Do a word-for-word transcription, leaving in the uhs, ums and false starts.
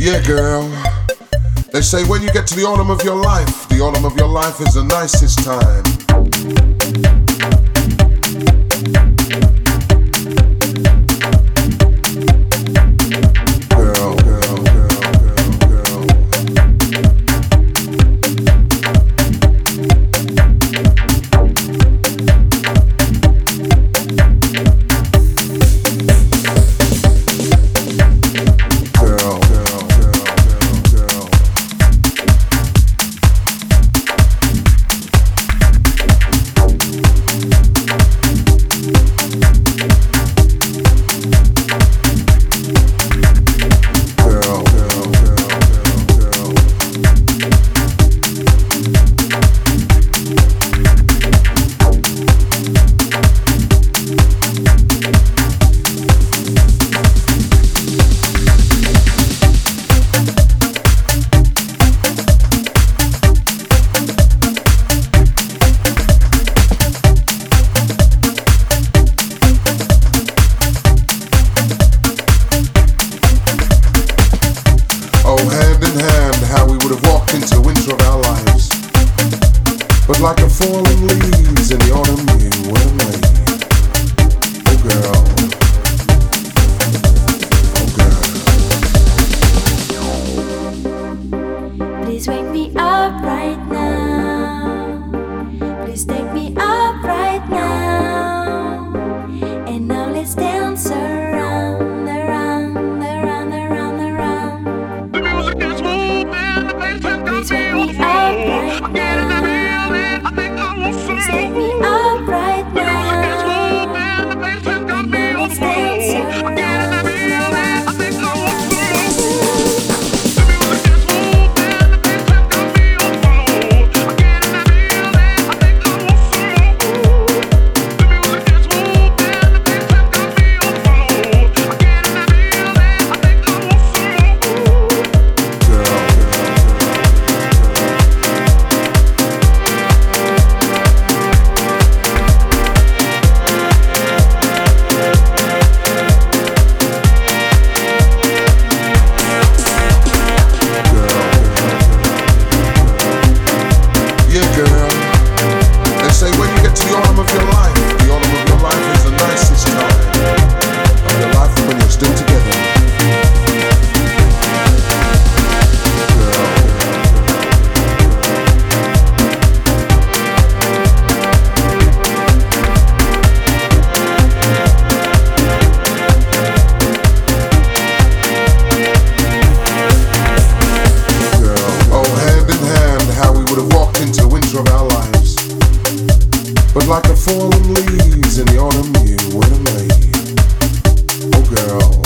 Yeah, girl. They say when you get to the autumn of your life, the autumn of your life is the nicest time. Girl, girl, girl, girl, girl. Into the winter of our lives, but like a falling leaves in the autumn you were made. Oh girl, oh girl. Please wake me up right now. Please take me up right now. And now let's dance around, around, around, around, around. The music is moving, the bass has got Please wake me me on up right I'm getting the now. feeling, I think I will Please fall. take me up right The music is now. moving, the bass has got And me now on let's dance I'm getting the around, feeling, I think I will fall. around. The music is moving, the bass has got me on I'm getting the feeling, I think I will fall. The music is moving, the bass has got me on I'm getting the feeling, I think I will fall. girl. Yeah, girl. They say when you get to the autumn of your life, the autumn of your life is the nicest time of your life when you're still together. Oh, hand in hand, how we would have walked into the winter of our lives. But like the fallen leaves in the autumn you would have made. Oh girl.